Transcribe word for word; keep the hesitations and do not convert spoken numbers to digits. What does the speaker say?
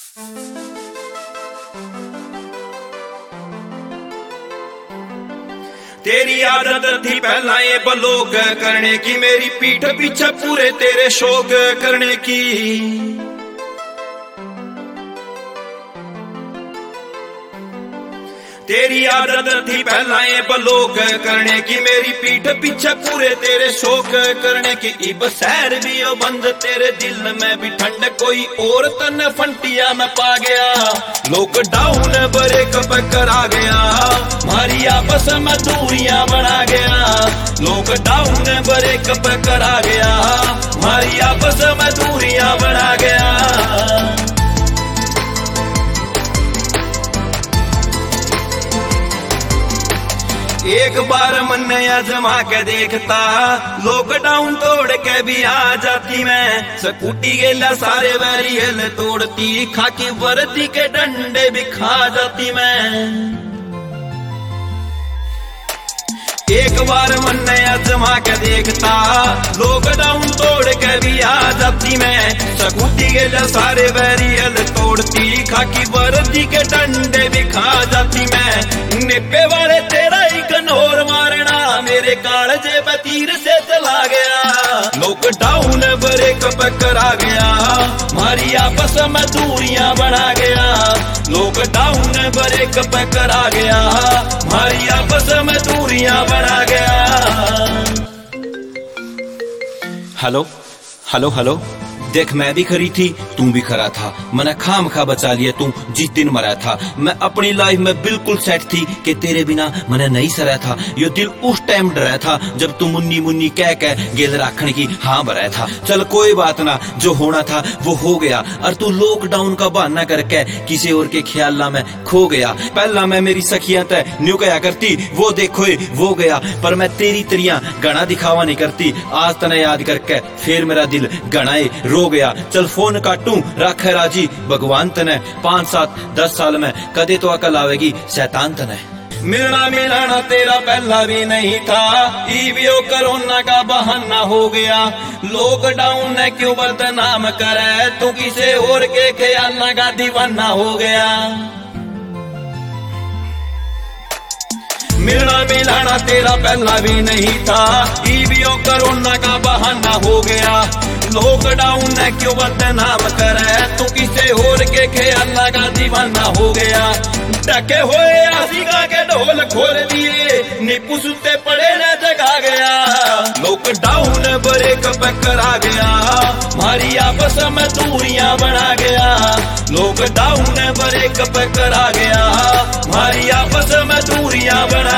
तेरी आदत थी पहला ये बलोग करने की, मेरी पीठ पीछे पूरे तेरे शोक करने की। तेरी आदत थी पहला ये बलोग करने की, मेरी पीठ पीछे पूरे तेरे शोक करने की। इब सैर भी ओ बंद तेरे दिल में भी ठंड, कोई और तन फंटिया में पा गया। लॉकडाउन ब्रेक करा गया, हमारी आपस में दूरियां बना गया। लॉकडाउन ब्रेक करा गया, हमारी आपस में दूरियां बना गया। एक बार मन आजमा के देखता, लॉकडाउन तोड़ के भी आ जाती मैं। स्कूटी गेला सारे बैरियल तोड़ती, खाकी वर्दी के डंडे भी खा जाती मैं। एक बार मन आजमा के देखता, लॉकडाउन तोड़ के भी आ जाती मैं। स्कूटी गेला सारे बैरियल तोड़ती, खाकी वर्दी के डंडे भी खा जाती मैं। निपे वाले तेरा इग्नोर मारना, मेरे कालजे पे तीर से चला गया। लॉकडाउन ब्रेक करा गया, हमारी आपस में दूरियां बढ़ा गया। लॉकडाउन ब्रेक करा गया, हमारी आपस में दूरियां बढ़ा गया। हेलो हेलो हेलो, देख मैं भी खरी थी, तू भी खरा था। मैंने खाम खा बचा लिया तू जिस दिन मरा था। मैं अपनी लाइफ में बिल्कुल सेट थी कि तेरे बिना मैंने नहीं सरा था। ये दिल उस टाइम डरा था जब तू मुन्नी मुन्नी कह कह गेल राखने की हाँ भरा था। चल कोई बात ना, जो होना था वो हो गया। और तू लॉकडाउन का बहाना करके किसी और के ख्याल में खो गया। पहला मैं मेरी सखियां तय न्यू कया करती, वो देखो वो गया। पर मैं तेरी तरिया गणा दिखावा नहीं करती। आज तने याद करके फिर मेरा दिल गणाए रो गया। चल फोन काटू, रख राजी भगवान तने। पांच सात दस साल में कदे तो अकल आवेगी शैतान तने। मिलना मिलाना तेरा पहला भी नहीं था, ईवीओ कोरोना का बहाना हो गया। लॉकडाउन ने क्यों बदनाम करे, तू किसे और के ख्याल का दीवाना हो गया। मिलना मिलाना तेरा पहला भी नहीं था, ईवीओ कोरोना का बहाना हो गया। लॉकडाउन ने क्यों बदनाम करे, तू किसे और के ख्याल का दीवाना हो गया। टके हुए आशिका के ढोल खोल दिए, नीपू सुते पड़े न जगा गया। लॉकडाउन ब्रेक करा गया, हमारी आपस में दूरियां बढ़ा गया। लॉकडाउन ब्रेक करा गया, हमारी आपस में दूरियां बढ़ा